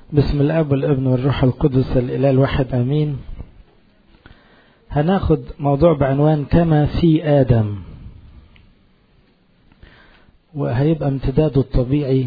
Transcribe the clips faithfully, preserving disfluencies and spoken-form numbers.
بسم الاب والابن والروح القدس الاله الواحد امين. هناخد موضوع بعنوان كما في ادم، وهيبقى امتداده الطبيعي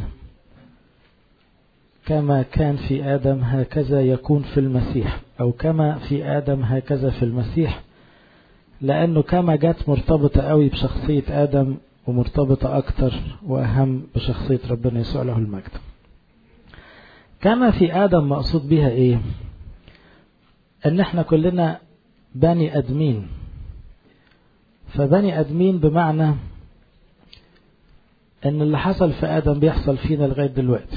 كما كان في ادم هكذا يكون في المسيح، او كما في ادم هكذا في المسيح، لانه كما جت مرتبطه قوي بشخصيه ادم ومرتبطه اكتر واهم بشخصيه ربنا يسوع له المجد. كما في آدم مقصود بها ايه؟ ان احنا كلنا بني ادمين، فبني ادمين بمعنى ان اللي حصل في آدم بيحصل فينا لغاية دلوقتي.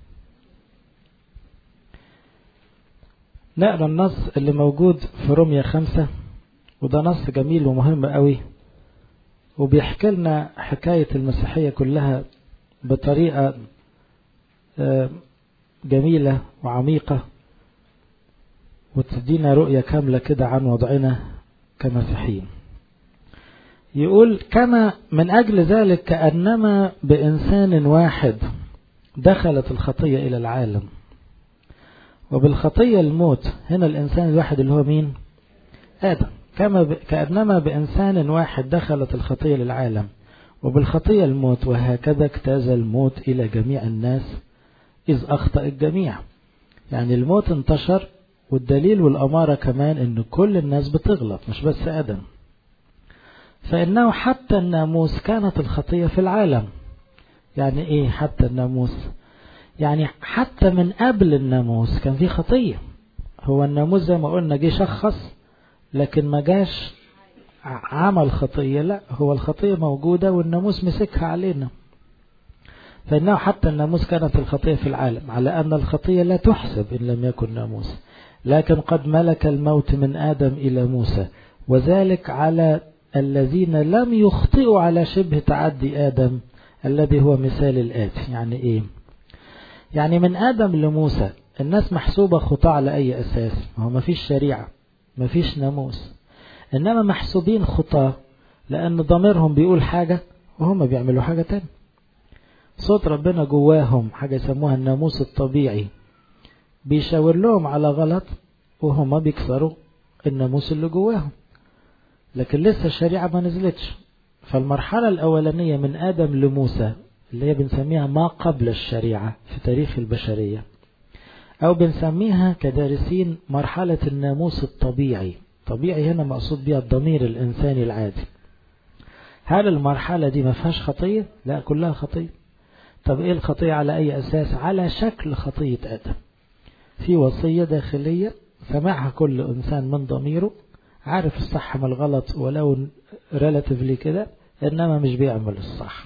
نقرأ النص اللي موجود في رومية خمسة، وده نص جميل ومهم قوي، وبيحكي لنا حكاية المسيحية كلها بطريقة جميلة وعميقة، وتدينا رؤية كاملة كده عن وضعنا كمسيحيين. يقول كما من أجل ذلك كأنما بإنسان واحد دخلت الخطية إلى العالم، وبالخطية الموت. هنا الإنسان الواحد اللي هو مين؟ آدم. كما ب... كأنما بإنسان واحد دخلت الخطية للعالم، وبالخطية الموت، وهكذا اجتاز الموت إلى جميع الناس إذ أخطأ الجميع. يعني الموت انتشر، والدليل والأمارة كمان إن كل الناس بتغلط، مش بس آدم. فإنه حتى الناموس كانت الخطية في العالم. يعني إيه حتى الناموس؟ يعني حتى من قبل الناموس كان في خطية. هو الناموس زي ما قلنا جه شخص، لكن ما جاش عمل خطية، لا، هو الخطية موجودة والناموس مسكها علينا. فإنه حتى الناموس كانت الخطية في العالم، على أن الخطية لا تحسب إن لم يكن ناموس، لكن قد ملك الموت من آدم إلى موسى، وذلك على الذين لم يخطئوا على شبه تعدي آدم الذي هو مثال الآتي. يعني إيه؟ يعني من آدم لموسى الناس محسوبة خطاة على أي أساس؟ هو ما فيش شريعة، ما فيش ناموس، إنما محسوبين خطاة لأن ضميرهم بيقول حاجة وهم بيعملوا حاجة تانية. صوت ربنا جواهم، حاجة يسموها الناموس الطبيعي، بيشاور لهم على غلط وهم بيكسروا الناموس اللي جواهم، لكن لسه الشريعة ما نزلتش. فالمرحلة الأولانية من آدم لموسى اللي هي بنسميها ما قبل الشريعة في تاريخ البشرية، أو بنسميها كدارسين مرحلة الناموس الطبيعي. طبيعي هنا مقصود بها الضمير الإنساني العادي. هل المرحلة دي ما فيهاش خطية؟ لا، كلها خطية. طب ايه الخطية؟ على اي اساس؟ على شكل خطية آدم. في وصية داخلية سمعها كل انسان من ضميره، عارف الصح من الغلط ولو ريلاتيفلي كده، انما مش بيعمل الصح.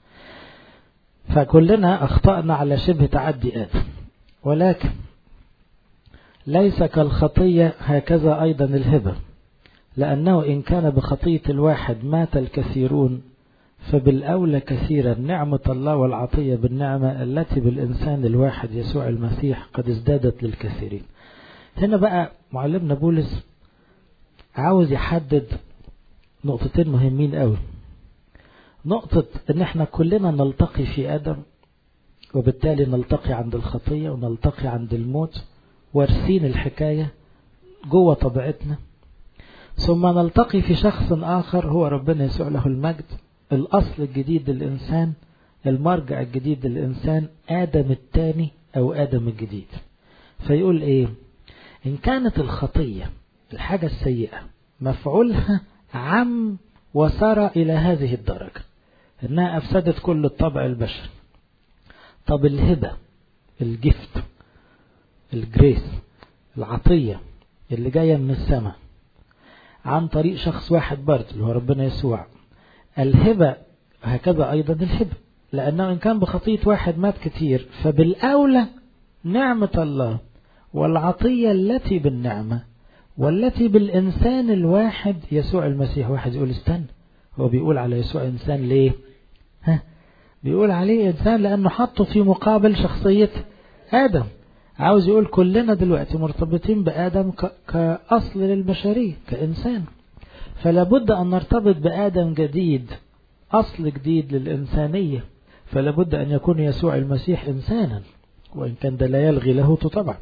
فكلنا اخطأنا على شبه تعدي آدم، ولكن ليس كالخطية هكذا ايضا الهبة، لانه ان كان بخطية الواحد مات الكثيرون، فبالأولى كثيرا نعمة الله والعطية بالنعمة التي بالإنسان الواحد يسوع المسيح قد ازدادت للكثيرين. هنا بقى معلمنا بولس عاوز يحدد نقطتين مهمين قوي. نقطة ان احنا كلنا نلتقي في آدم، وبالتالي نلتقي عند الخطية ونلتقي عند الموت، وارسين الحكاية جوه طبيعتنا. ثم نلتقي في شخص آخر هو ربنا يسوع له المجد، الأصل الجديد للإنسان، المرجع الجديد للإنسان، آدم الثاني أو آدم الجديد. فيقول إيه؟ إن كانت الخطية الحاجة السيئة مفعولها عم وسار إلى هذه الدرجة إنها أفسدت كل الطبع البشري، طب الهبة، الجفت، الجريس، العطية اللي جاية من السماء عن طريق شخص واحد برضه اللي هو ربنا يسوع، الهبة هكذا أيضا الهبة، لأنه إن كان بخطية واحد مات كتير، فبالأولى نعمة الله والعطية التي بالنعمة والتي بالإنسان الواحد يسوع المسيح. واحد يقول استنى، هو بيقول على يسوع إنسان ليه؟ ها؟ بيقول عليه إنسان لأنه حطه في مقابل شخصية آدم. عاوز يقول كلنا دلوقتي مرتبطين بآدم كأصل للبشرية كإنسان، فلا بد أن نرتبط بآدم جديد، أصل جديد للإنسانية. فلا بد أن يكون يسوع المسيح إنسانا، وإن كان ده لا يلغي لاهوته طبعا.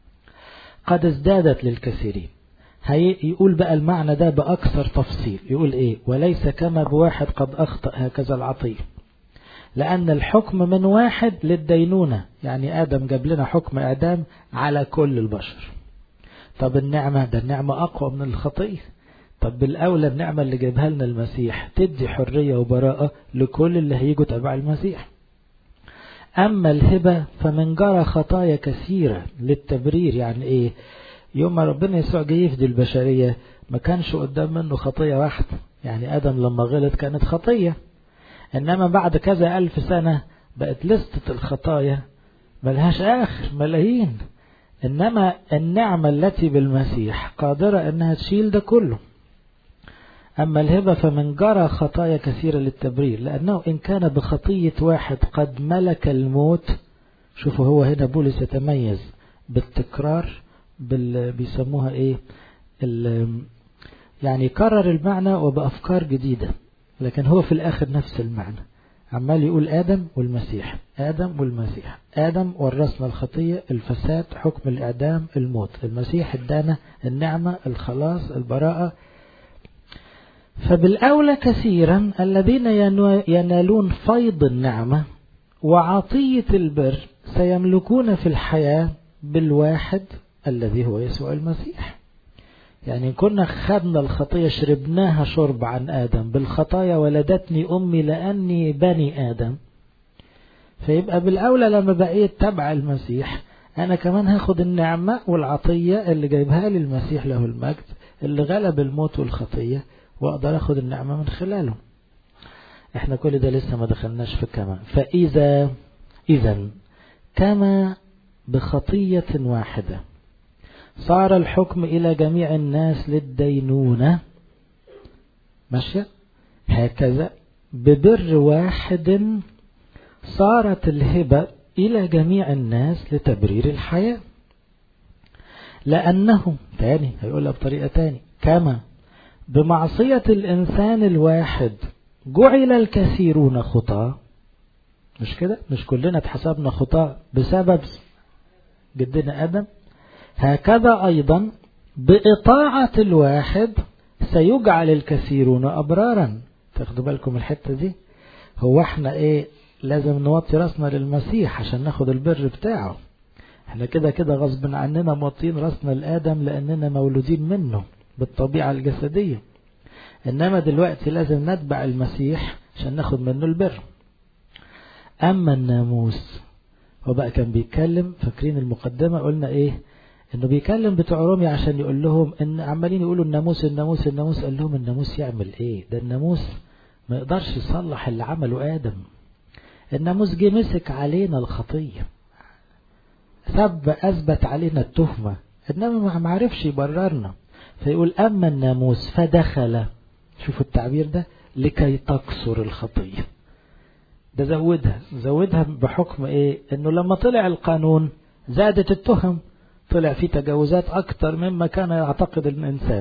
قد ازدادت للكثيرين. هيقول بقى المعنى ده بأكثر تفصيل، يقول إيه؟ وليس كما بواحد قد أخطأ هكذا العطية، لأن الحكم من واحد للدينونة، يعني آدم جاب لنا حكم إعدام على كل البشر. طب النعمة، ده النعمة أقوى من الخطية. طب بالأولى النعمة اللي جابها لنا المسيح تدي حرية وبراءة لكل اللي هيجوا تبع المسيح. أما الهبة فمن جرى خطايا كثيرة للتبرير. يعني إيه؟ يوم ما ربنا يسوع جه يفدي البشرية ما كانش قدام منه خطية واحدة، يعني آدم لما غلط كانت خطية، إنما بعد كذا ألف سنة بقت لستة الخطايا ملهاش آخر، ملايين. إنما النعمة التي بالمسيح قادرة أنها تشيل ده كله. أما الهبة فمن جرى خطايا كثيرة للتبرير، لأنه إن كان بخطية واحد قد ملك الموت. شوفوا هو هنا بولس يتميز بالتكرار، بال... بيسموها إيه، ال... يعني يكرر المعنى وبأفكار جديدة، لكن هو في الآخر نفس المعنى. عمال يقول آدم والمسيح، آدم والمسيح. آدم ورثنا الخطية، الفساد، حكم الإعدام، الموت. المسيح ادانا النعمة، الخلاص، البراءة. فبالأولى كثيرا الذين ينالون فيض النعمة وعطية البر سيملكون في الحياة بالواحد الذي هو يسوع المسيح. يعني كنا خدنا الخطية شربناها شرب عن آدم، بالخطايا ولدتني أمي لأني بني آدم. فيبقى بالأولى لما بقيت تبع المسيح أنا كمان هاخد النعمة والعطية اللي جايبها لي المسيح له المجد، اللي غلب الموت والخطية، وأقدر أخد النعمة من خلاله. احنا كل ده لسه ما دخلناش في كمان. فإذا إذن كما بخطية واحدة صار الحكم إلى جميع الناس للدينونة، ماشية، هكذا ببر واحد صارت الهبة إلى جميع الناس لتبرير الحياة. لأنه تاني هيقولها بطريقة تاني، كما بمعصية الإنسان الواحد جعل الكثيرون خطاة. مش كده؟ مش كلنا اتحسبنا خطاة بسبب جدنا آدم؟ هكذا أيضا بإطاعة الواحد سيجعل الكثيرون أبرارا. تاخدوا بالكم الحتة دي؟ هو احنا ايه لازم نوطي راسنا للمسيح عشان ناخد البر بتاعه؟ احنا كده كده غصب عننا موطين راسنا لآدم لأننا مولودين منه بالطبيعة الجسدية، إنما دلوقتي لازم نتبع المسيح عشان ناخد منه البر. أما الناموس هو بقى كان بيتكلم، فاكرين المقدمة قلنا ايه؟ انه بيكلم بتوع روميا عشان يقول لهم ان عمالين يقولوا الناموس الناموس الناموس. قال لهم الناموس يعمل ايه؟ ده الناموس ما يقدرش يصلح اللي عمله آدم. الناموس جه مسك علينا الخطية، سب أثبت علينا التهمة، إنما ما عرفش يبررنا. فيقول أما الناموس فدخل، شوفوا التعبير ده، لكي تكسر الخطية. ده زودها زودها بحكم ايه؟ انه لما طلع القانون زادت التهم، طلع فيه تجاوزات أكتر مما كان يعتقد الإنسان.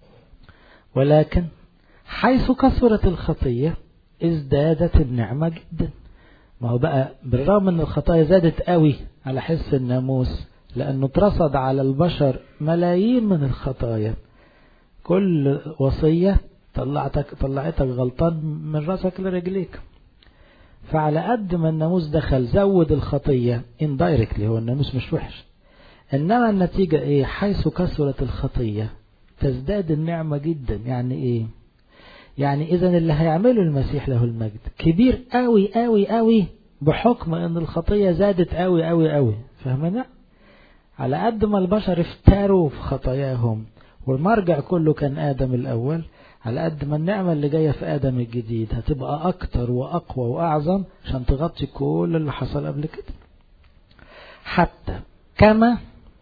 ولكن حيث كثرت الخطية ازدادت النعمة جدا. ما هو بقى بالرغم ان الخطايا زادت قوي على حس الناموس، لأنه اترصد على البشر ملايين من الخطايا، كل وصية طلعتك طلعتك غلطان من رأسك لرجليك. فعلى قد ما الناموس دخل زود الخطية indirectly، هو الناموس مش وحش، إنما النتيجة إيه؟ حيث كثرت الخطية تزداد النعمة جدا. يعني إيه؟ يعني إذن اللي هيعمله المسيح له المجد كبير قوي قوي قوي بحكم إن الخطية زادت قوي قوي قوي. فهمنا؟ على قد ما البشر افتروا في خطاياهم والمرجع كله كان آدم الأول، على قد ما النعمة اللي جاية في آدم الجديد هتبقى أكتر وأقوى وأعظم عشان تغطي كل اللي حصل قبل كده. حتى كما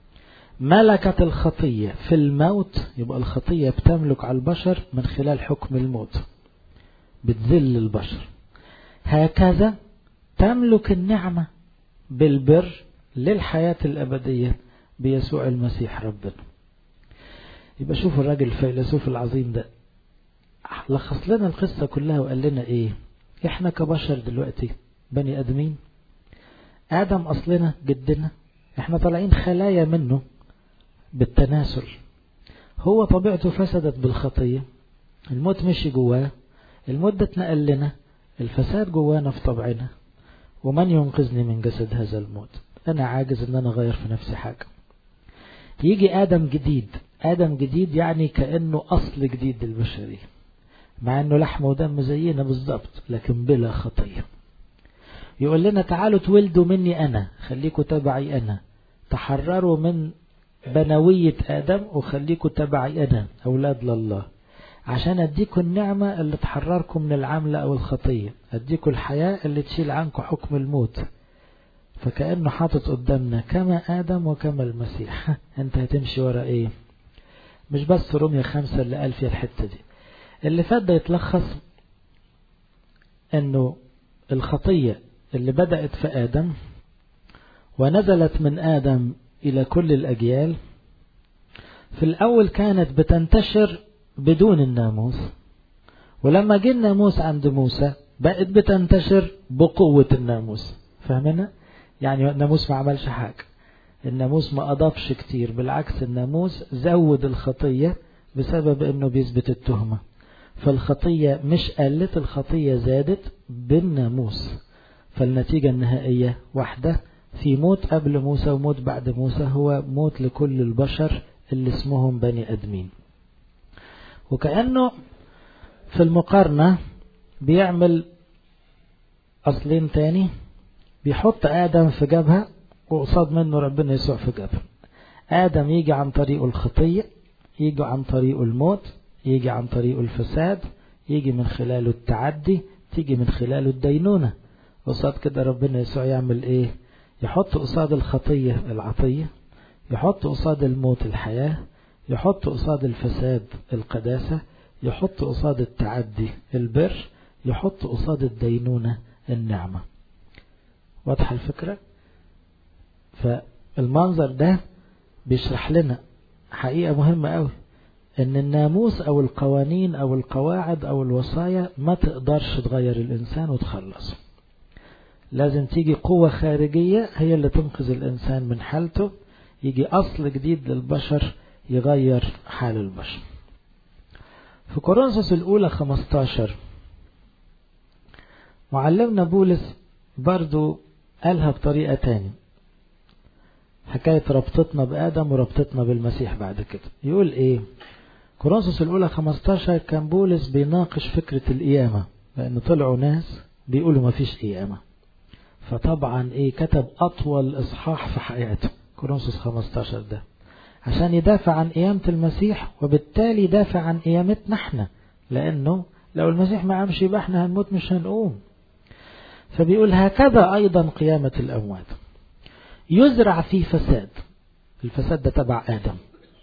ملكت الخطية في الموت، يبقى الخطية بتملك على البشر من خلال حكم الموت، بتذل البشر، هكذا تملك النعمة بالبر للحياة الأبدية بيسوع المسيح ربنا. يبقى شوفوا الراجل الفيلسوف العظيم ده لخص لنا القصة كلها وقال لنا ايه؟ احنا كبشر دلوقتي بني ادمين، آدم أصلنا جدنا، احنا طالعين خلايا منه بالتناسل. هو طبيعته فسدت بالخطية، الموت مشي جواه، الموت ده اتنقل لنا، الفساد جوانا في طبعنا. ومن ينقذني من جسد هذا الموت؟ أنا عاجز أن أنا أغير في نفسي حاجة. يجي آدم جديد، آدم جديد يعني كأنه أصل جديد للبشرية، مع أنه لحم ودم زينا بالضبط لكن بلا خطية. يقول لنا تعالوا تولدوا مني أنا، خليكوا تبعي أنا، تحرروا من بنوية آدم وخليكوا تبعي أنا أولاد لله، عشان أديكوا النعمة اللي تحرركم من العملة أو الخطية، أديكوا الحياة اللي تشيل عنكم حكم الموت. فكأنه حاطط قدامنا كما آدم وكما المسيح. أنت هتمشي ورا إيه؟ مش بس رومية خمسة اللي قال فيها الحتة دي. اللي فات ده يتلخص أنه الخطية اللي بدأت في آدم ونزلت من آدم إلى كل الأجيال، في الأول كانت بتنتشر بدون الناموس، ولما جه الناموس عند موسى بقت بتنتشر بقوة الناموس. فهمنا؟ يعني الناموس ما عملش حاجة، الناموس ما أضافش كتير، بالعكس الناموس زود الخطية بسبب أنه بيثبت التهمة. فالخطية مش قلت، الخطية زادت بالناموس. فالنتيجة النهائية واحدة، في موت قبل موسى وموت بعد موسى، هو موت لكل البشر اللي اسمهم بني أدمين. وكأنه في المقارنة بيعمل أصلين تاني، بيحط آدم في جبهة وقصاد منه ربنا يسوع في جبهة. آدم يجي عن طريق الخطية، يجي عن طريق الموت، يجي عن طريق الفساد، يجي من خلاله التعدي، تيجي من خلاله الدينونة. قصاد كده ربنا يسوع يعمل ايه؟ يحط قصاد الخطية العطية، يحط قصاد الموت الحياة، يحط قصاد الفساد القداسة، يحط قصاد التعدي البر، يحط قصاد الدينونة النعمة. واضحة الفكرة؟ فالمنظر ده بيشرح لنا حقيقة مهمة قوي، ان الناموس او القوانين او القواعد او الوصايا ما تقدرش تغير الانسان وتخلصه. لازم تيجي قوة خارجية هي اللي تنقذ الانسان من حالته، يجي اصل جديد للبشر يغير حال البشر. في كورنثوس الاولى خمستاشر معلمنا بولس برضو قالها بطريقة تاني، حكاية ربطتنا بآدم وربطتنا بالمسيح بعد كده. يقول ايه؟ كورنثوس الأولى خمستاشر كان بولس بيناقش فكرة القيامة، لأن طلعوا ناس بيقولوا ما فيش قيامة، فطبعا ايه كتب أطول إصحاح في حياته كورنثوس خمستاشر ده عشان يدافع عن قيامة المسيح، وبالتالي يدافع عن قيامتنا احنا، لأنه لو المسيح ما عمش يبقى احنا هنموت مش هنقوم. فبيقول هكذا أيضا قيامة الأموات يزرع في فساد، الفساد ده تبع آدم،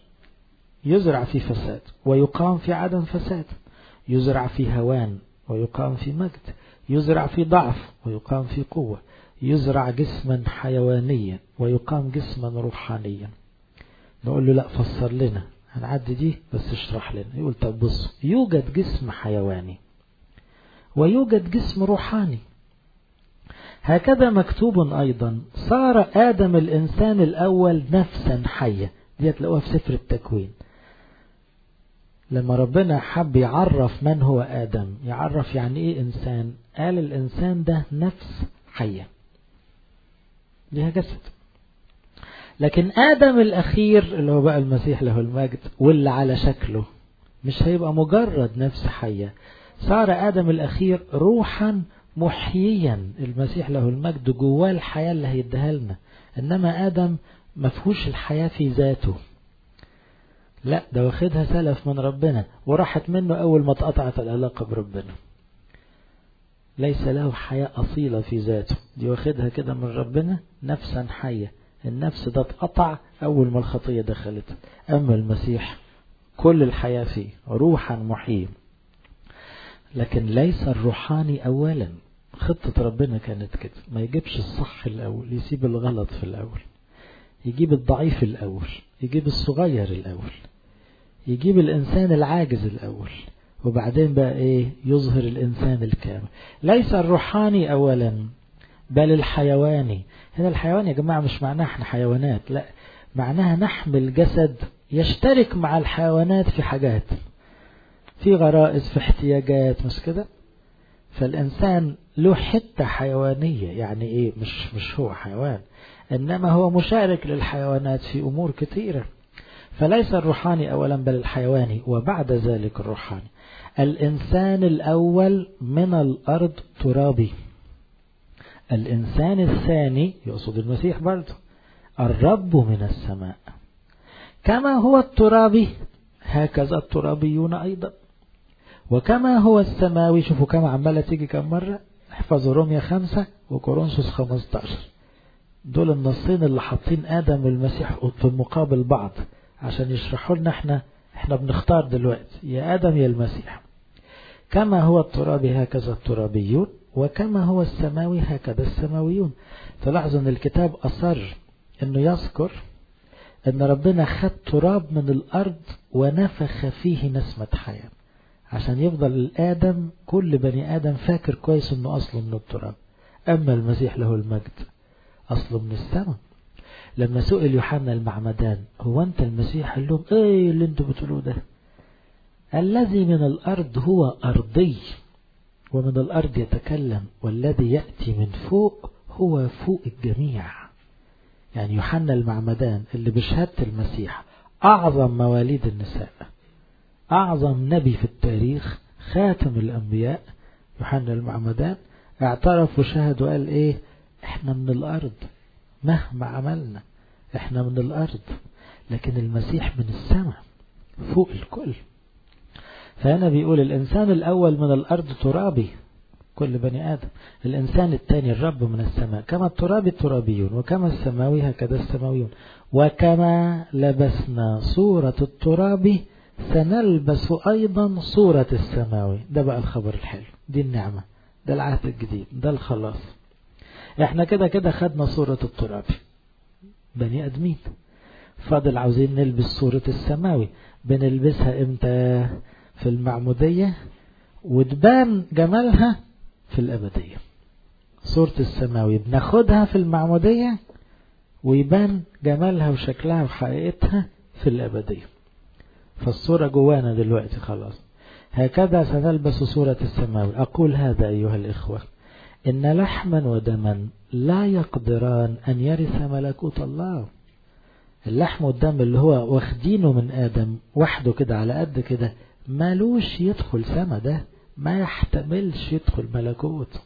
يزرع في فساد ويقام في عدم فساد، يزرع في هوان ويقام في مجد، يزرع في ضعف ويقام في قوة، يزرع جسما حيوانيا ويقام جسما روحانيا. نقول له لا فسر لنا، هنعدي دي بس اشرح لنا. يقول طب بص، يوجد جسم حيواني ويوجد جسم روحاني، هكذا مكتوب أيضا صار آدم الإنسان الأول نفسا حية. دي هتلاقوها في سفر التكوين، لما ربنا حب يعرف من هو آدم، يعرف يعني إيه إنسان، قال الإنسان ده نفس حية ليها جسد. لكن آدم الأخير اللي هو بقى المسيح له المجد واللي على شكله مش هيبقى مجرد نفس حية، صار آدم الأخير روحا محييا. المسيح له المجد جواه الحياة اللي هيديها لنا، إنما آدم مفهوش الحياة في ذاته، لا ده واخدها سلف من ربنا وراحت منه أول ما اتقطعت العلاقة بربنا. ليس له حياة أصيلة في ذاته، دي واخدها كده من ربنا نفسا حية. النفس ده اتقطع أول ما الخطية دخلت، أما المسيح كل الحياة فيه روحا محيي. لكن ليس الروحاني أولا، خطة ربنا كانت كده، ما يجيبش الصح الأول، يسيب الغلط في الأول، يجيب الضعيف الأول، يجيب الصغير الأول، يجيب الإنسان العاجز الأول، وبعدين بقى إيه يظهر الإنسان الكامل. ليس الروحاني أولا بل الحيواني. هنا الحيوان يا جماعة مش معناها احنا حيوانات، لا، معناها نحمل جسد يشترك مع الحيوانات في حاجات، في غرائز، في احتياجات، مش كده؟ فالإنسان له حتة حيوانية. يعني إيه؟ مش مش هو حيوان، إنما هو مشارك للحيوانات في أمور كثيرة. فليس الروحاني أولا بل الحيواني، وبعد ذلك الروحاني. الإنسان الأول من الأرض ترابي، الإنسان الثاني يقصد المسيح برضه الرب من السماء. كما هو الترابي هكذا الترابيون أيضا، وكما هو السماوي. شوفوا كما عمالة تيجي كم مرة، احفظوا رومية خمسة وكورنثوس خمستاشر، دول النصين اللي حاطين آدم والمسيح في المقابل بعض عشان يشرحوا لنا احنا احنا بنختار دلوقتي يا آدم يا المسيح. كما هو الترابي هكذا الترابيون، وكما هو السماوي هكذا السماويون. تلاحظوا ان الكتاب أصر انه يذكر ان ربنا خد تراب من الارض ونفخ فيه نسمة حياة، عشان يفضل الآدم كل بني آدم فاكر كويس انه اصله من التراب. اما المسيح له المجد اصله من السماء. لما سئل يوحنا المعمدان هو انت المسيح، قال لهم ايه اللي انتوا بتقولوه ده؟ الذي من الارض هو ارضي ومن الارض يتكلم، والذي يأتي من فوق هو فوق الجميع. يعني يوحنا المعمدان اللي بشهادة المسيح اعظم مواليد النساء، اعظم نبي في التاريخ، خاتم الانبياء، يوحنا المعمدان اعترف وشهد وقال ايه؟ احنا من الارض مهما عملنا، احنا من الارض، لكن المسيح من السماء فوق الكل. فهنا بيقول الانسان الاول من الارض ترابي كل بني ادم، الانسان الثاني الرب من السماء. كما الترابي الترابيون، وكما السماوي هكذا السماويون. وكما لبسنا صورة الترابي سنلبس ايضا صورة السماوي. ده بقى الخبر الحلو، دي النعمة، ده العهد الجديد، ده الخلاص. احنا كده كده خدنا صورة الترابي بني ادمين، فاضل عاوزين نلبس صورة السماوي. بنلبسها امتى؟ في المعمودية، وتبان جمالها في الأبدية. صورة السماوي بناخدها في المعمودية، ويبان جمالها وشكلها وحقيقتها في الأبدية. فالصورة جوانا دلوقتي خلاص. هكذا سنلبس صورة السماوي. أقول هذا أيها الإخوة، إن لحما ودما لا يقدران أن يرث ملكوت الله. اللحم والدم اللي هو واخدينه من آدم وحده كده على قد كده مالوش يدخل سما، ده ما يحتملش يدخل ملكوت،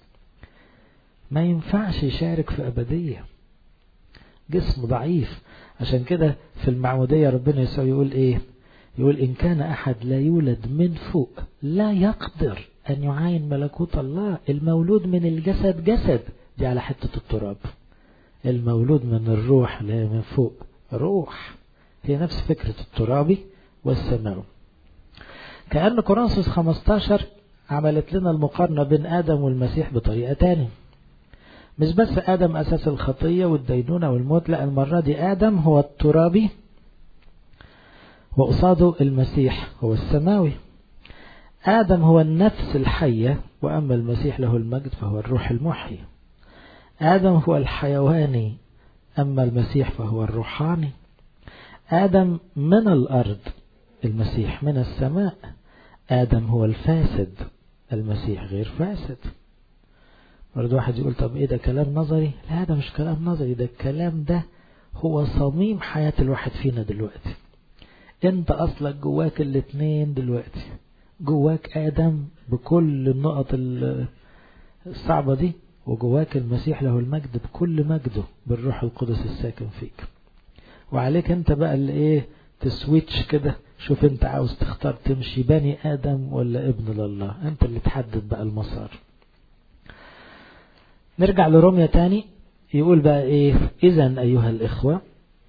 ما ينفعش يشارك في أبدية، جسم ضعيف. عشان كده في المعمودية ربنا يسوع يقول إيه؟ يقول إن كان أحد لا يولد من فوق لا يقدر أن يعاين ملكوت الله. المولود من الجسد جسد، دي على حتة التراب. المولود من الروح لا من فوق روح، هي نفس فكرة الترابي والسماوي. كأن كورنثوس خمستاشر عملت لنا المقارنة بين آدم والمسيح بطريقة تانية. مش بس آدم أساس الخطية والدينونة والموت، لا، المرة دي آدم هو الترابي وقصاده المسيح هو السماوي. آدم هو النفس الحية، وأما المسيح له المجد فهو الروح المحيي. آدم هو الحيواني، أما المسيح فهو الروحاني. آدم من الأرض، المسيح من السماء. آدم هو الفاسد، المسيح غير فاسد. برضو واحد يقول طب إيه ده كلام نظري؟ لا، ده مش كلام نظري، ده الكلام ده هو صميم حياة الواحد فينا دلوقتي. انت أصلك جواك الاتنين دلوقتي، جواك آدم بكل النقط الصعبة دي، وجواك المسيح له المجد بكل مجده بالروح القدس الساكن فيك. وعليك انت بقى اللي ايه تسويتش كده، شوف انت عاوز تختار تمشي بني آدم ولا ابن لله، انت اللي تحدد بقى المسار. نرجع لروميا تاني، يقول بقى ايه؟ اذن ايها الاخوة،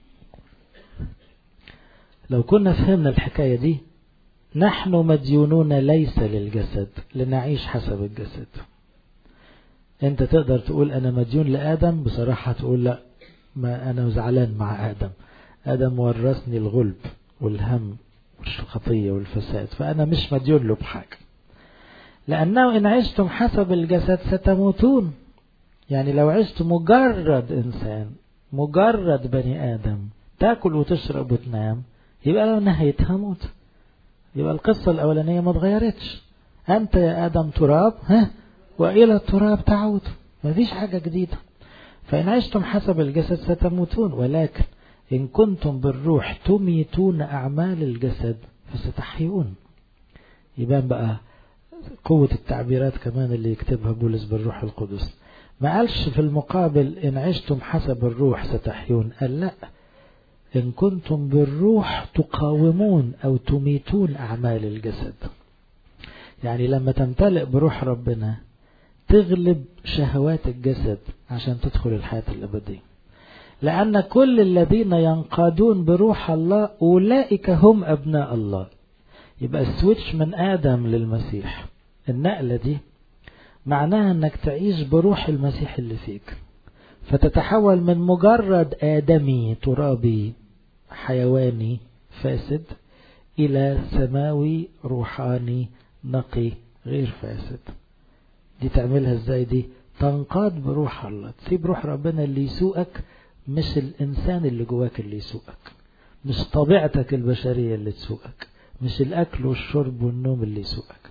لو كنا فهمنا الحكاية دي، نحن مديونون ليس للجسد لنعيش حسب الجسد. انت تقدر تقول انا مديون لآدم، بصراحة تقول لا، ما انا زعلان مع آدم، آدم ورثني الغلب والهم والخطية والفساد، فأنا مش مديون له بحاجة. لأنه إن عشتم حسب الجسد ستموتون. يعني لو عشت مجرد إنسان، مجرد بني آدم، تاكل وتشرب وتنام، يبقى لو نهايتها موت. يبقى القصة الأولانية ما اتغيرتش. أنت يا آدم تراب، ها، وإلى التراب تعود. ما فيش حاجة جديدة. فإن عشتم حسب الجسد ستموتون، ولكن إن كنتم بالروح تميتون أعمال الجسد فستحيون. يبان بقى قوة التعبيرات كمان اللي يكتبها بولس بالروح القدس. ما قالش في المقابل إن عشتم حسب الروح ستحيون، قال لا، إن كنتم بالروح تقاومون أو تميتون أعمال الجسد. يعني لما تمتلئ بروح ربنا تغلب شهوات الجسد عشان تدخل الحياة الأبدية. لأن كل الذين ينقادون بروح الله أولئك هم أبناء الله. يبقى السويتش من آدم للمسيح، النقلة دي معناها أنك تعيش بروح المسيح اللي فيك، فتتحول من مجرد آدمي ترابي حيواني فاسد إلى سماوي روحاني نقي غير فاسد. دي تعملها ازاي؟ دي تنقاد بروح الله، تسيب روح ربنا اللي يسوقك، مش الإنسان اللي جواك اللي يسوقك، مش طبيعتك البشرية اللي تسوقك، مش الأكل والشرب والنوم اللي يسوقك.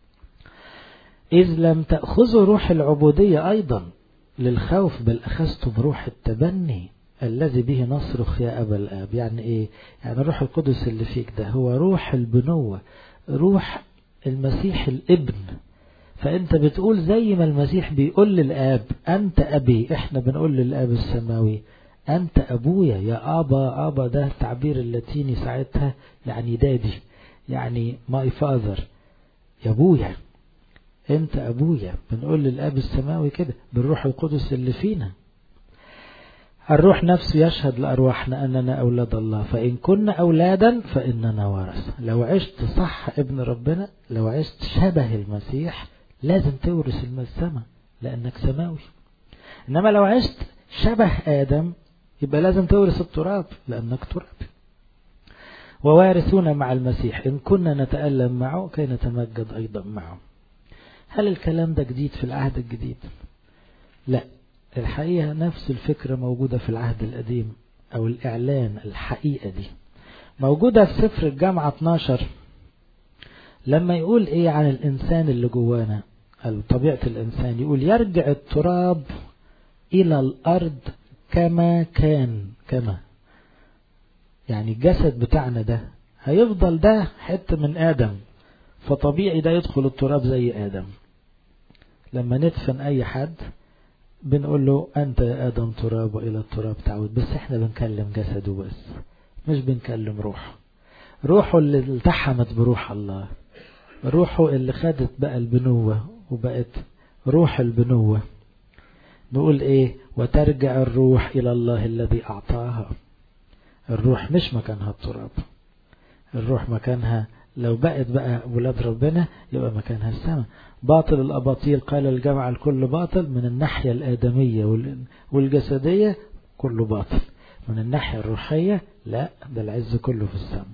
إذ لم تأخذوا روح العبودية أيضا للخوف، بل أخذتم بروح التبني الذي به نصرخ يا أبا الآب. يعني إيه؟ يعني الروح القدس اللي فيك ده هو روح البنوة، روح المسيح الابن. فأنت بتقول زي ما المسيح بيقول للآب أنت أبي، إحنا بنقول للآب السماوي أنت أبويا. يا أبا، أبا ده تعبير اللاتيني ساعتها يعني دادي، يعني ماي فاذر، يا أبويا، أنت أبويا. بنقول للآب السماوي كده بالروح القدس اللي فينا. الروح نفسه يشهد لأرواحنا أننا أولاد الله، فإن كنا أولادا فإننا ورثة. لو عشت صح ابن ربنا، لو عشت شبه المسيح، لازم تورث السماء لأنك سماوي. إنما لو عشت شبه آدم يبقى لازم تورث التراب لأنك تراب. ووارثون مع المسيح إن كنا نتألم معه كي نتمجد أيضا معه. هل الكلام ده جديد في العهد الجديد؟ لا، الحقيقة نفس الفكرة موجودة في العهد القديم، أو الإعلان، الحقيقة دي موجودة في سفر الجامعة اثناشر. لما يقول إيه عن الإنسان اللي جوانا، طبيعة الإنسان، يقول يرجع التراب إلى الأرض كما كان. كما يعني الجسد بتاعنا ده هيفضل ده حتة من آدم، فطبيعي ده يدخل التراب زي آدم. لما ندفن أي حد بنقول له أنت يا آدم تراب وإلى التراب تعود، بس احنا بنكلم جسده بس، مش بنكلم روحه. روحه اللي التحمت بروح الله، روحه اللي خدت بقى البنوة وبقت روح البنوة. نقول ايه؟ وترجع الروح إلى الله الذي أعطاها. الروح مش مكانها التراب، الروح مكانها لو بقت بقى ولاد ربنا يبقى مكانها السماء. باطل الأباطيل قال الجمع الكل باطل، من الناحية الآدمية والجسدية كله باطل، من الناحية الروحية لا، ده العز كله في السماء.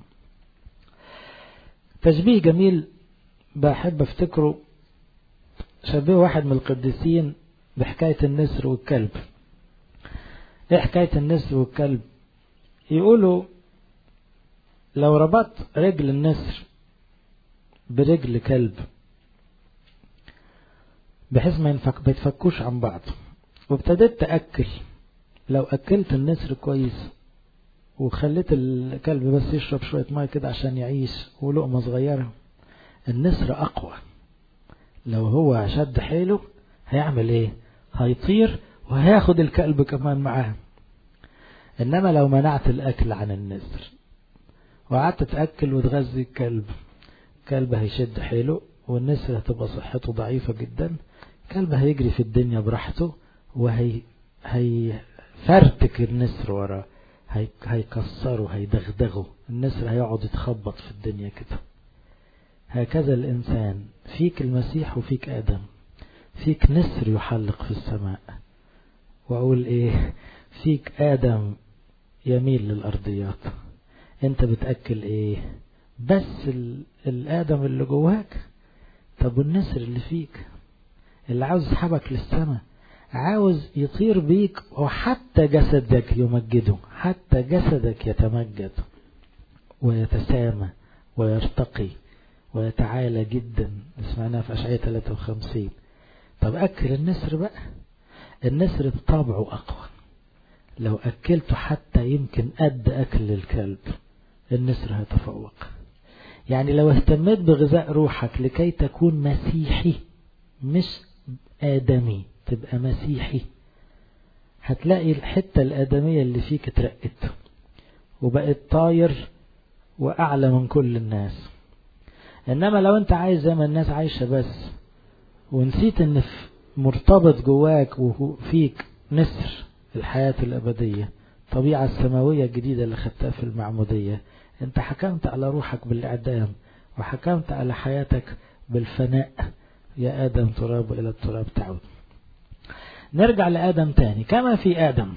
تشبيه جميل بحب افتكره، شبيه واحد من القديسين بحكاية النسر والكلب. ايه حكاية النسر والكلب؟ يقولوا لو ربط رجل النسر برجل كلب بحيث ما يتفكوش عن بعض، وابتديت تأكل، لو أكلت النسر كويس وخليت الكلب بس يشرب شوية ماء كده عشان يعيش ولقمة صغيرة، النسر أقوى. لو هو شد حيله هيعمل ايه؟ هيطير وهياخد الكلب كمان معاه. إنما لو منعت الأكل عن النسر وقعدت تأكل وتغذي الكلب، الكلب هيشد حيله والنسر هتبقى صحته ضعيفة جدا. الكلب هيجري في الدنيا براحته وهي هيفرتك النسر وراه، هيكسره هيدغدغه، النسر هيقعد يتخبط في الدنيا كده. هكذا الإنسان، فيك المسيح وفيك آدم، فيك نسر يحلق في السماء، وأقول إيه؟ فيك آدم يميل للأرضيات. أنت بتأكل إيه؟ بس الآدم اللي جواك. طب والنسر اللي فيك اللي عاوز يسحبك للسماء، عاوز يطير بيك، وحتى جسدك يمجده، حتى جسدك يتمجد ويتسامى ويرتقي ويتعالى جدا. سمعناها في أشعياء ثلاثة وخمسين. طب أكل النسر بقى. النسر بطبعه أقوى، لو أكلته حتى يمكن قد أكل الكلب النسر هيتفوق. يعني لو eهتميت بغذاء روحك لكي تكون مسيحي مش آدمي، تبقى مسيحي، هتلاقي الحتة الآدمية اللي فيك اترقت وبقت طاير وأعلى من كل الناس. إنما لو أنت عايز زي ما الناس عايشة بس، ونسيت إن مرتبط جواك وفيك نسر الحياة الأبدية، طبيعة السماوية الجديدة اللي خدتها في المعمودية، أنت حكمت على روحك بالإعدام، وحكمت على حياتك بالفناء. يا آدم تراب إلى التراب تعود. نرجع لآدم تاني. كما في آدم،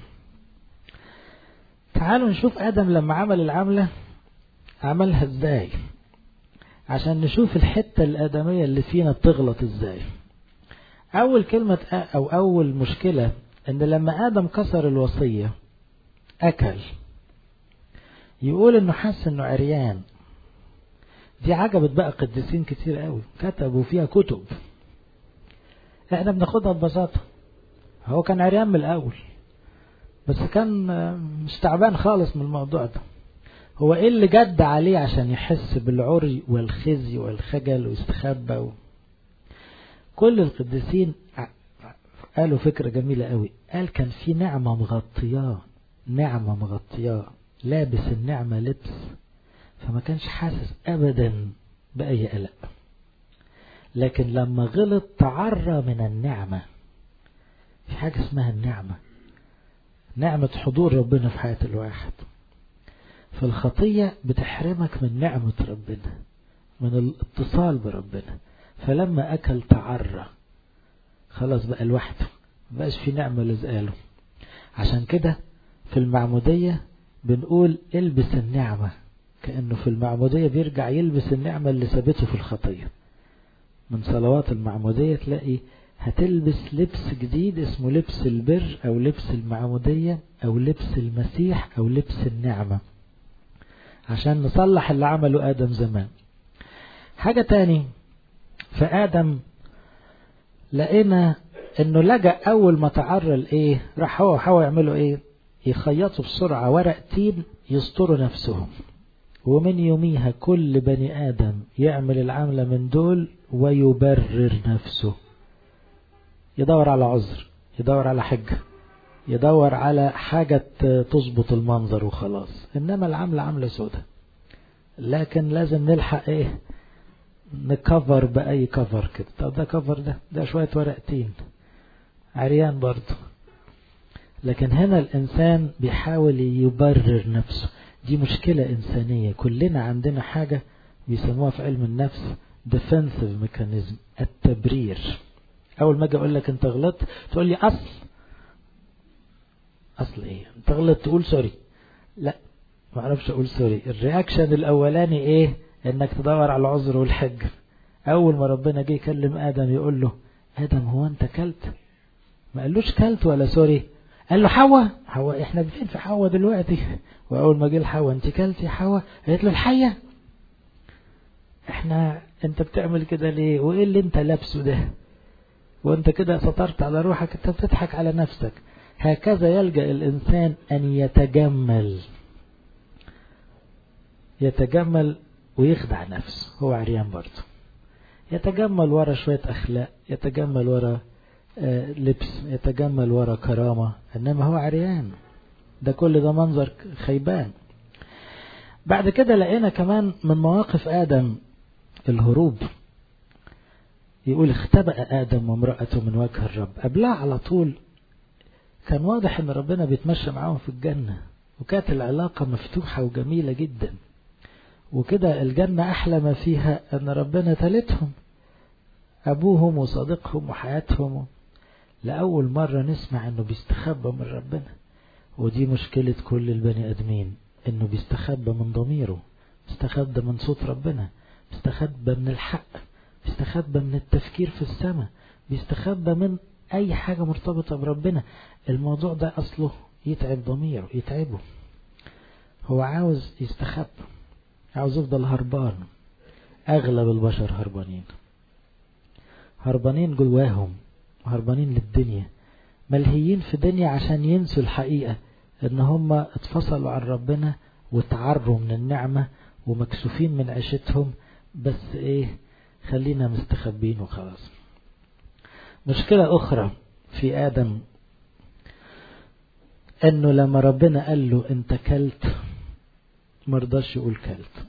تعالوا نشوف آدم لما عمل العملة عملها ازاي، عشان نشوف الحتة الآدمية اللي فينا بتغلط ازاي. أول كلمة أو أول مشكلة إن لما آدم كسر الوصية أكل، يقول إنه حس إنه عريان. دي عجبت بقى قديسين كتير قوي، كتبوا فيها كتب، احنا بناخدها ببساطة. هو كان عريان من الأول، بس كان مش تعبان خالص من الموضوع ده. هو ايه اللي جد عليه عشان يحس بالعري والخزي والخجل ويستخبى و... كل القديسين قالوا فكرة جميلة قوي. قال كان في نعمة مغطياه، نعمة مغطياه، لابس النعمة لبس، فما كانش حاسس أبدا بأي قلق. لكن لما غلط تعرى من النعمة. في حاجة اسمها النعمة، نعمة حضور ربنا في حياة الواحد. فالخطية بتحرمك من نعمة ربنا، من الاتصال بربنا. فلما أكل تعرى، خلاص بقى لوحده، مبقاش في نعمة لزقاله. عشان كده في المعمودية بنقول البس النعمة، كأنه في المعمودية بيرجع يلبس النعمة اللي سابته في الخطية. من صلوات المعمودية تلاقي هتلبس لبس جديد اسمه لبس البر أو لبس المعمودية أو لبس المسيح أو لبس النعمة، عشان نصلح اللي عمله آدم زمان. حاجة تاني في آدم، لقينا انه لجأ اول ما تعرى الايه، راح هو وحواء يعملوا ايه؟ يخيطوا بسرعة ورق تين يستروا نفسهم. ومن يوميها كل بني آدم يعمل العملة من دول ويبرر نفسه، يدور على عذر، يدور على حجة، يدور على حاجة تظبط المنظر وخلاص. انما العملة عملة سودة، لكن لازم نلحق ايه؟ نكفر بأي كفر كده. طب ده كفر، ده ده شوية ورق تين، عريان برضه. لكن هنا الإنسان بيحاول يبرر نفسه. دي مشكلة إنسانية، كلنا عندنا حاجة بيسموها في علم النفس defensive mechanism، التبرير. أول ما أجي أقول لك أنت غلطت تقول لي أصل أصل إيه؟ أنت غلطت تقول سوري. لا، ما أعرفش أقول سوري. الرياكشن الأولاني إيه؟ إنك تدور على العذر والحج. أول ما ربنا جه يكلم آدم يقول له آدم هو أنت كلت؟ ما قالوش كلت ولا سوري، قال له حواء. حواء إحنا فين في حواء دلوقتي؟ وأول ما جه الحواء أنت كلت يا حواء؟ قالت له الحية. إحنا أنت بتعمل كده ليه؟ وإيه اللي أنت لابسه ده؟ وأنت كده سطرت على روحك، أنت بتضحك على نفسك. هكذا يلجأ الإنسان أن يتجمل، يتجمل ويخدع نفسه. هو عريان برضه، يتجمل ورا شوية أخلاق، يتجمل ورا آه لبس، يتجمل ورا كرامة، إنما هو عريان. ده كل ده منظر خيبان. بعد كده لقينا كمان من مواقف آدم الهروب. يقول اختبأ آدم وامرأته من وجه الرب. قبلها على طول كان واضح ان ربنا بيتمشى معاهم في الجنة، وكانت العلاقة مفتوحة وجميلة جدا، وكده الجنة أحلى ما فيها أن ربنا تلتهم، أبوهم وصديقهم وحياتهم. لأول مرة نسمع أنه بيستخبى من ربنا. ودي مشكلة كل البني أدمين، أنه بيستخبى من ضميره، بيستخبى من صوت ربنا، بيستخبى من الحق، بيستخبى من التفكير في السماء، بيستخبى من أي حاجة مرتبطة بربنا. الموضوع ده أصله يتعب ضميره، يتعبه. هو عاوز يستخب، عاوز يفضل هربان. أغلب البشر هربانين، هربانين جواهم، هربانين للدنيا، ملهيين في دنيا عشان ينسوا الحقيقة ان هم اتفصلوا عن ربنا وتعروا من النعمة ومكسوفين من عيشتهم. بس ايه، خلينا مستخبين وخلاص. مشكلة اخرى في آدم، انه لما ربنا قال له انت كلت، مرضاش يقول كلت.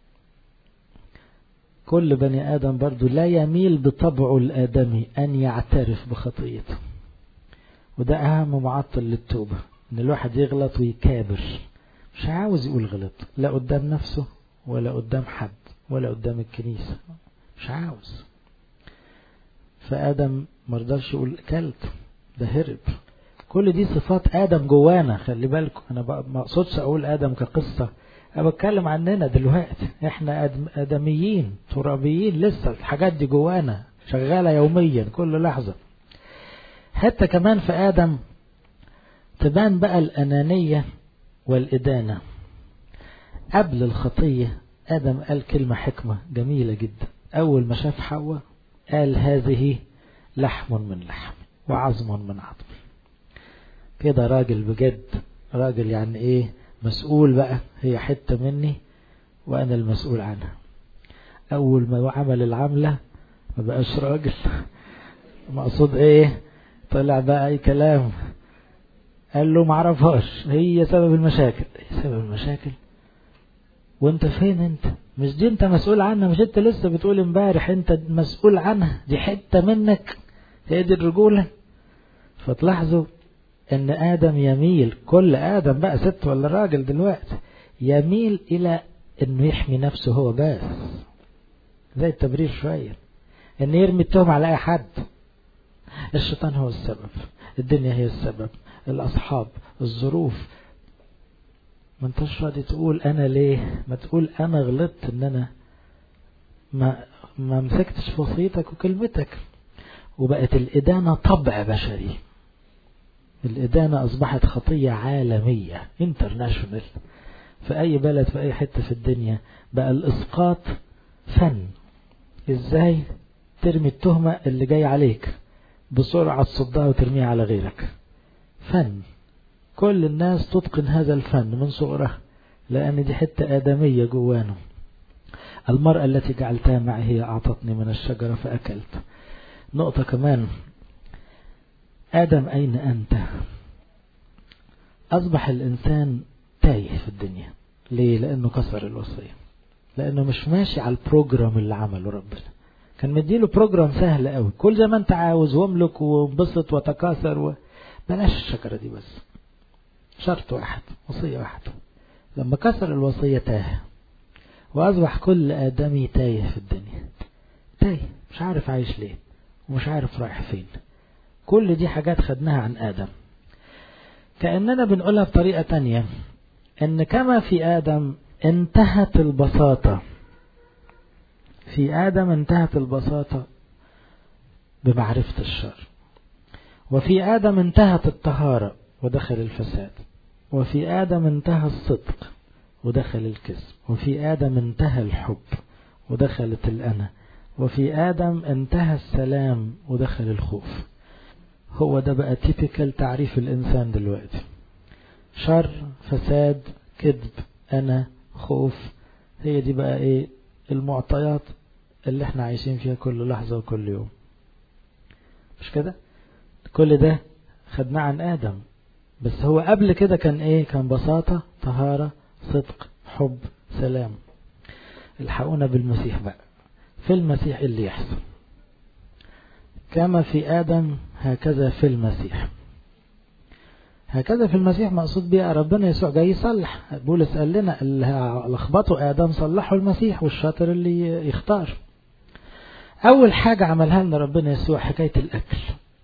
كل بني آدم برضو لا يميل بطبعه الآدمي أن يعترف بخطيئته، وده أهم معطل للتوبة، إن الواحد يغلط ويكابر، مش عاوز يقول غلط، لا قدام نفسه ولا قدام حد ولا قدام الكنيسة، مش عاوز. فآدم مرضاش يقول كلت، ده هرب. كل دي صفات آدم جوانا، خلي بالكم. أنا ما أقصدش أقول آدم كقصة، أنا بتكلم عننا دلوقتي، إحنا آدم آدميين ترابيين، لسه الحاجات دي جوانا شغالة يوميا كل لحظة. حتى كمان في آدم تبان بقى الأنانية والإدانة. قبل الخطية آدم قال كلمة حكمة جميلة جدا. أول ما شاف حواء قال هذه لحم من لحم وعظم من عظم. كده راجل بجد، راجل يعني إيه، مسؤول بقى، هي حتة مني وأنا المسؤول عنها. أول ما عمل العملة ما بقاش راجل، مقصود إيه، طلع بقى أي كلام. قال له معرفهاش، هي سبب المشاكل. هي سبب المشاكل وانت فين؟ انت مش دي انت مسؤول عنها؟ مش انت لسه بتقول امبارح انت مسؤول عنها؟ دي حتة منك، هي دي الرجولة. فتلاحظوا ان آدم يميل، كل آدم بقى ست ولا راجل دلوقتي، يميل الى انه يحمي نفسه هو بس، زي التبرير شوية، ان يرمي التهم على اي حد. الشيطان هو السبب، الدنيا هي السبب، الأصحاب، الظروف. ما انتش راضي تقول أنا ليه، ما تقول أنا غلطت، إن أنا ما ما مسكتش في وصيتك وكلمتك. وبقت الإدانة طبع بشري، الإدانة أصبحت خطية عالمية انترناشونال. في أي بلد، في أي حتة في الدنيا بقى الإسقاط فن. إزاي ترمي التهمة اللي جاي عليك بسرعة، تصدها وترميها على غيرك. فن، كل الناس تتقن هذا الفن من صغرها، لأن دي حتة آدمية جوانا. المرأة التي جعلتها معي هي أعطتني من الشجرة فأكلت. نقطة كمان، آدم أين أنت؟ أصبح الإنسان تايه في الدنيا. ليه؟ لأنه كسر الوصية، لأنه مش ماشي على البروجرام اللي عمله ربنا. كان مديله بروجرام سهل قوي، كل زي ما انت عاوز، واملك وانبسط وتكاثر و... بلاش الشجرة دي، بس شرط واحد، وصية واحدة. لما كسر الوصية تاه، وأصبح كل آدمي تايه في الدنيا، تايه، مش عارف عايش ليه ومش عارف رايح فين. كل دي حاجات خدناها عن آدم. كأننا بنقولها بطريقة تانية، إن كما في آدم انتهت البساطة، في آدم انتهت البساطة بمعرفة الشر، وفي آدم انتهت الطهارة ودخل الفساد، وفي آدم انتهى الصدق ودخل الكذب، وفي آدم انتهى الحب ودخلت الأنا، وفي آدم انتهى السلام ودخل الخوف. هو ده بقى تيبيكال تعريف الإنسان دلوقتي: شر، فساد، كذب، أنا، خوف. هي دي بقى إيه المعطيات اللي احنا عايشين فيها كل لحظة وكل يوم، مش كده؟ كل ده خدناه عن آدم. بس هو قبل كده كان ايه؟ كان بساطة، طهارة، صدق، حب، سلام. الحقونا بالمسيح بقى. في المسيح اللي يحصل كما في آدم هكذا في المسيح. هكذا في المسيح مقصود بيه ربنا يسوع جاي يصلح. بولس قال لنا اللي لخبطوا آدم صلحوا المسيح، والشاطر اللي يختار. أول حاجة عملها لنا ربنا يسوع حكاية الأكل.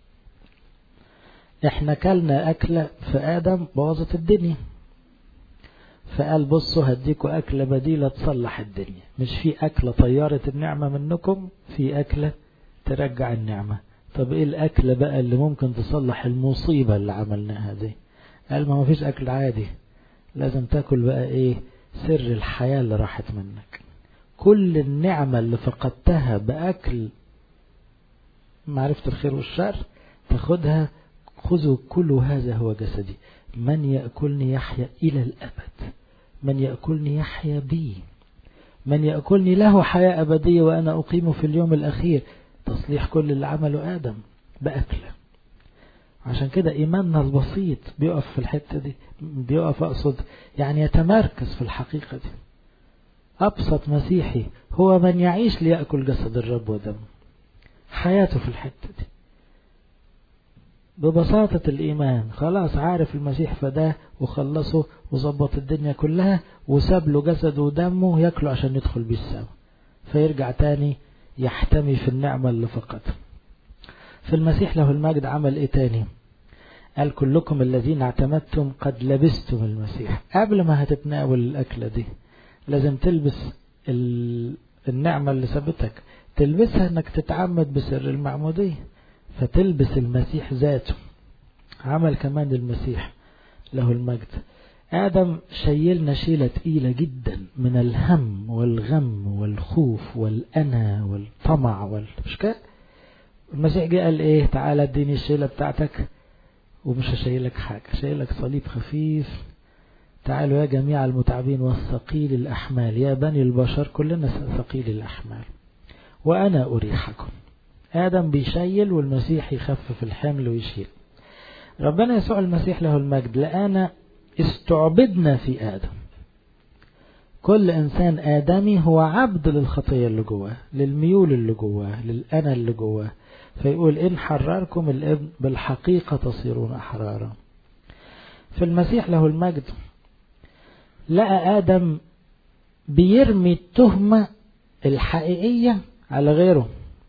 احنا كلنا أكلة في آدم بوظت الدنيا، فقال بصوا هديكوا أكلة بديلة تصلح الدنيا. مش في أكلة طيارة النعمة منكم، في أكلة ترجع النعمة، طب ايه الأكلة بقى اللي ممكن تصلح المصيبة اللي عملناها دي؟ قال ما فيش أكل عادي، لازم تاكل بقى ايه؟ سر الحياة اللي راحت منك. كل النعمة اللي فقدتها بأكل معرفة الخير والشر تاخدها. خذوا كل هذا هو جسدي، من يأكلني يحيا إلى الأبد، من يأكلني يحيا بي، من يأكلني له حياة أبدية وأنا أقيمه في اليوم الأخير. تصليح كل اللي عمله آدم بأكله. عشان كده إيماننا البسيط بيقف في الحتة دي، بيقف أقصد يعني يتمركز في الحقيقة دي. أبسط مسيحي هو من يعيش ليأكل جسد الرب ودمه، حياته في الحتة دي ببساطة الإيمان. خلاص عارف المسيح فداه وخلصه وظبط الدنيا كلها، وساب له جسده ودمه يأكله عشان يدخل بيه السماء، فيرجع تاني يحتمي في النعمة اللي فقدها. في المسيح له المجد عمل ايه تاني؟ قال كلكم الذين اعتمدتم قد لبستم المسيح. قبل ما هتتناول الأكلة دي لازم تلبس النعمة اللي سابتك، تلبسها انك تتعمد بسر المعمودية، فتلبس المسيح ذاته. عمل كمان المسيح له المجد. آدم شيلنا شيلة تقيلة جدا من الهم والغم والخوف والأنا والطمع والمشكلة. المسيح جاء قال ايه؟ تعالى اديني الشيلة بتاعتك ومش هشيلك حاجة، شيلك صليب خفيف. تعالوا يا جميع المتعبين والثقيل الأحمال، يا بني البشر كلنا ثقيل الأحمال وأنا أريحكم. آدم بيشيل والمسيح يخفف الحمل ويشيل. ربنا يسوع المسيح له المجد لأنا استعبدنا في آدم. كل إنسان آدمي هو عبد للخطية اللي جواه، للميول اللي جواه، للأنا اللي جواه. فيقول إن حرركم الابن بالحقيقة تصيرون أحرارا. في المسيح له المجد لقى آدم بيرمي التهمة الحقيقية على غيره.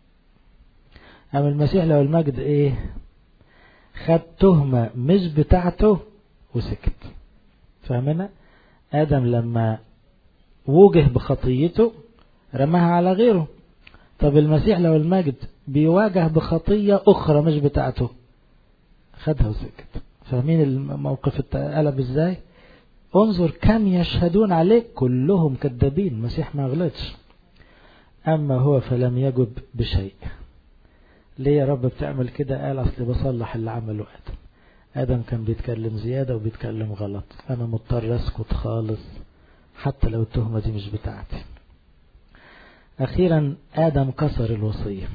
أما المسيح له المجد إيه؟ خد تهمة مش بتاعته وسكت. فاهمنا؟ آدم لما وجه بخطيته رماها على غيره. طب المسيح له المجد بيواجه بخطية أخرى مش بتاعته، خدها وسكت. فاهمين الموقف اتقلب ازاي؟ انظر كم يشهدون عليه كلهم كذابين. المسيح ما غلطش، أما هو فلم يجب بشيء. ليه يا رب بتعمل كده؟ قال أصل بصلح اللي عمله آدم. آدم كان بيتكلم زيادة وبيتكلم غلط، أنا مضطر أسكت خالص حتى لو التهمة دي مش بتاعتي. أخيرا آدم كسر الوصية،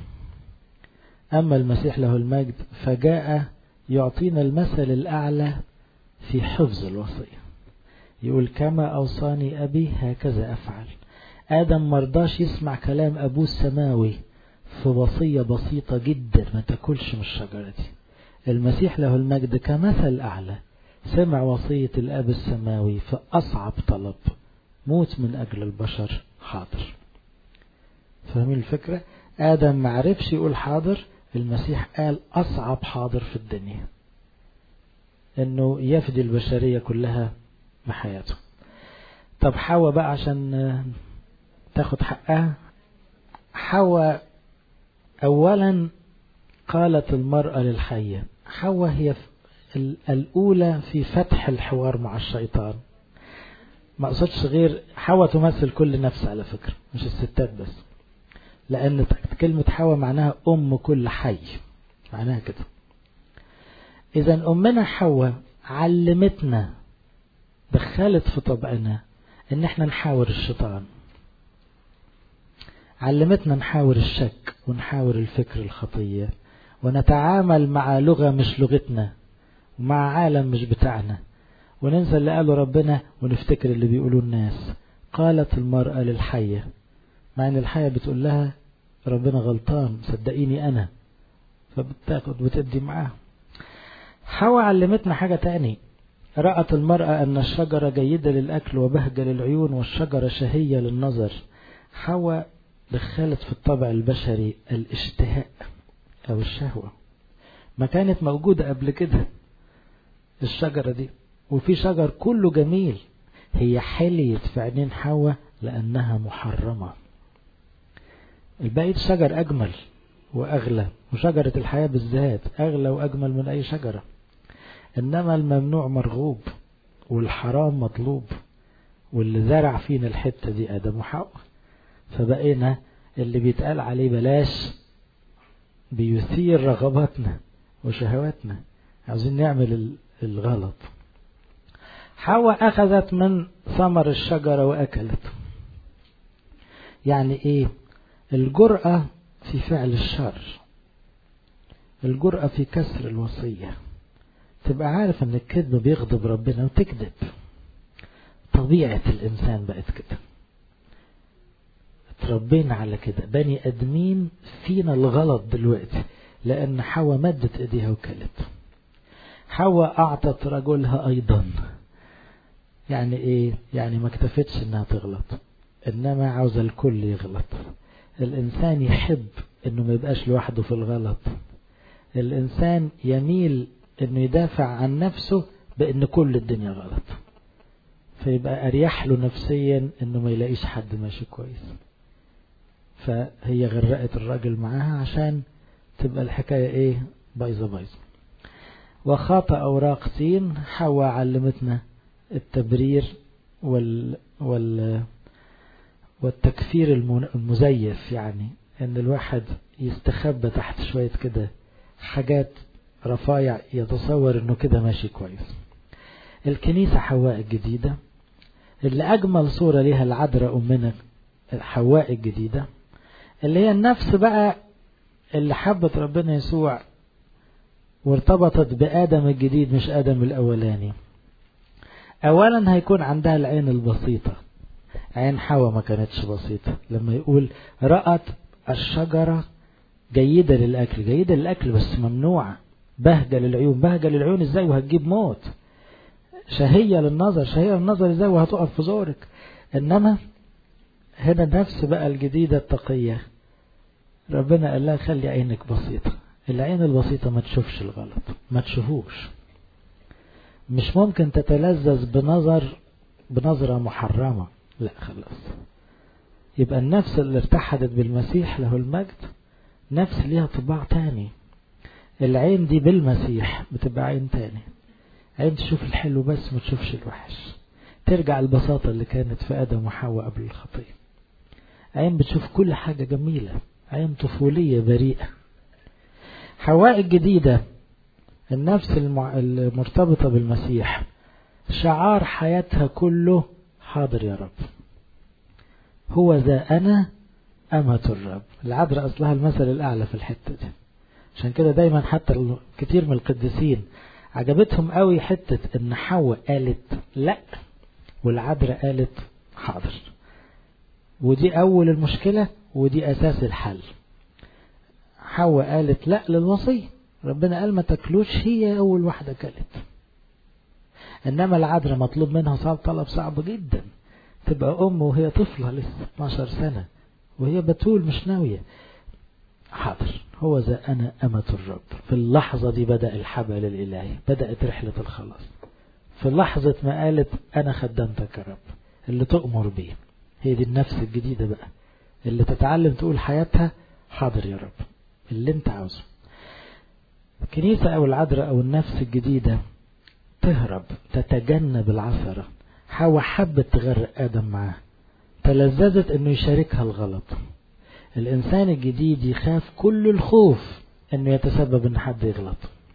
أما المسيح له المجد فجاء يعطينا المثل الأعلى في حفظ الوصية. يقول كما أوصاني أبي هكذا أفعل. آدم مرضاش يسمع كلام أبوه السماوي في وصية بسيطة جدا، ما تاكلش من الشجرة دي. المسيح له المجد كمثل أعلى سمع وصية الأب السماوي في أصعب طلب، موت من أجل البشر. حاضر. فاهمين الفكرة؟ آدم معرفش يقول حاضر، المسيح قال أصعب حاضر في الدنيا، إنه يفدي البشرية كلها بحياته. طب حواء بقى عشان تاخد حقها. حواء أولا قالت المرأة للحية. حواء هي الأولى في فتح الحوار مع الشيطان. ما أقصدش غير حواء تمثل كل نفس على فكرة، مش الستات بس، لأن كلمة حواء معناها أم كل حي، معناها كده. إذن أمنا حواء علمتنا، دخلت في طبعنا إن احنا نحاور الشيطان، علمتنا نحاور الشك ونحاور الفكر الخطية، ونتعامل مع لغة مش لغتنا ومع عالم مش بتاعنا، وننسى اللي قاله ربنا ونفتكر اللي بيقولوا الناس. قالت المرأة للحية، مع ان الحية بتقول لها ربنا غلطان صدقيني أنا، فبتاخد وتدي معاه. حواء علمتنا حاجة تاني. رأت المرأة أن الشجرة جيدة للأكل وبهجة للعيون والشجرة شهية للنظر. حواء دخلت في الطبع البشري الاشتهاء أو الشهوة، ما كانت موجودة قبل كده الشجرة دي. وفي شجر كله جميل، هي حليت في عينين حواء لأنها محرمة. الباقي الشجر أجمل، وأغلى، وشجرة الحياة بالذات أغلى وأجمل من أي شجرة. إنما الممنوع مرغوب والحرام مطلوب، واللي زرع فينا الحتة دي آدم وحواء، فبقينا اللي بيتقال عليه بلاش بيثير رغباتنا وشهواتنا، عاوزين نعمل الغلط. حواء أخذت من ثمر الشجرة وأكلت. يعني إيه؟ الجرأة في فعل الشر، الجرأة في كسر الوصية، تبقى عارف ان الكذب بيغضب ربنا وتكذب. طبيعة الإنسان بقت كده، اتربينا على كده، بني أدمين فينا الغلط دلوقتي، لأن حواء مدت إيديها وكلت. حواء أعطت رجلها أيضا. يعني إيه؟ يعني ما اكتفتش إنها تغلط، إنما عاوز الكل يغلط. الإنسان يحب إنه ما يبقاش لوحده في الغلط. الإنسان يميل إنه يدافع عن نفسه بإن كل الدنيا غلط، فيبقى أريح له نفسيا إنه ما يلاقيش حد ماشي كويس. فهي غرقت الراجل معاها عشان تبقى الحكاية إيه؟ بايظة بايظة. وخاط أوراق تين. حواء علمتنا التبرير وال وال والتكفير المزيف، يعني ان الواحد يستخبى تحت شوية كده حاجات رفايع يتصور انه كده ماشي كويس. الكنيسة حواء الجديدة اللي اجمل صورة ليها العذراء امنا حواء الجديدة، اللي هي النفس بقى اللي حبت ربنا يسوع وارتبطت بآدم الجديد مش آدم الأولاني. أولا هيكون عندها العين البسيطة. عين حواء ما كانتش بسيطة. لما يقول رأت الشجرة جيدة للأكل، جيدة للأكل بس ممنوعة، بهجة للعيون. بهجة للعيون ازاي وهتجيب موت؟ شهية للنظر، شهية للنظر ازاي وهتقف في زورك؟ إنما هنا نفس بقى الجديدة التقية، ربنا قال لها خلي عينك بسيطة. العين البسيطة ما تشوفش الغلط، ما تشوفوش. مش ممكن تتلذذ بنظر بنظرة محرمة، لا خلاص. يبقى النفس اللي ارتحدت بالمسيح له المجد نفس ليها طباع تاني. العين دي بالمسيح بتبقى عين تاني، عين تشوف الحلو بس ما تشوفش الوحش. ترجع البساطة اللي كانت في آدم وحواء قبل الخطية. عين بتشوف كل حاجة جميلة، عين طفولية بريئة. حواء الجديدة النفس المرتبطة بالمسيح شعار حياتها كله حاضر يا رب، هو ذا أنا أمة الرب. العذراء أصلها المثل الأعلى في الحتة دي، عشان كده دايما حتى كتير من القديسين عجبتهم قوي حتة إن حواء قالت لا والعذراء قالت حاضر. ودي أول المشكلة ودي أساس الحل. حواء قالت لا للوصية، ربنا قال ما تاكلوش، هي أول واحدة كلت. إنما العذراء مطلوب منها طلب صعب جدا، تبقى أم وهي طفلة لسه اثناشر سنة وهي بتول مش ناوية. حاضر، هو ذا أنا أمة الرب. في اللحظة دي بدأ الحبل الإلهي، بدأت رحلة الخلاص. في لحظة ما قالت أنا خدمتك يا رب، اللي تؤمر بيه. هي دي النفس الجديدة بقى اللي تتعلم تقول حياتها حاضر يا رب اللي انت عاوزه. الكنيسة أو العذراء أو النفس الجديدة تهرب، تتجنب العثرة. حواء حبت تغرق آدم معاه، تلذذت انه يشاركها الغلط. الإنسان الجديد يخاف كل الخوف انه يتسبب ان حد يغلط،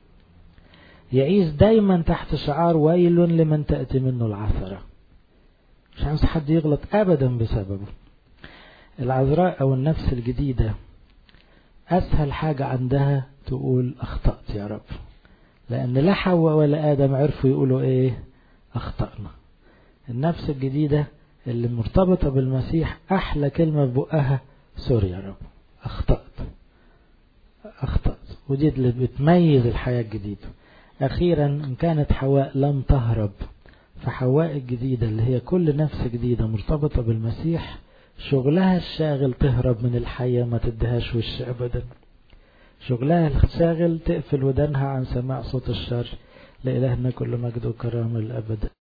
يعيش دايما تحت شعار ويل لمن تأتي منه العثرة، مش عاوز حد يغلط أبدا بسببه. العذراء أو النفس الجديدة أسهل حاجة عندها تقول أخطأت يا رب، لأن لا حواء ولا آدم عرفوا يقولوا إيه أخطأنا. النفس الجديدة اللي مرتبطة بالمسيح أحلى كلمة ببقها سوري يا رب، أخطأت أخطأت. ودي اللي بتميز الحياة الجديدة. أخيرا إن كانت حواء لم تهرب، فحواء الجديدة اللي هي كل نفس جديدة مرتبطة بالمسيح شغلها الشاغل تهرب من الحياة، ما تدهاش وش أبدا. شغلها الشاغل تقفل ودنها عن سماع صوت الشر. لإلهنا كل مجد وكرامة الأبد.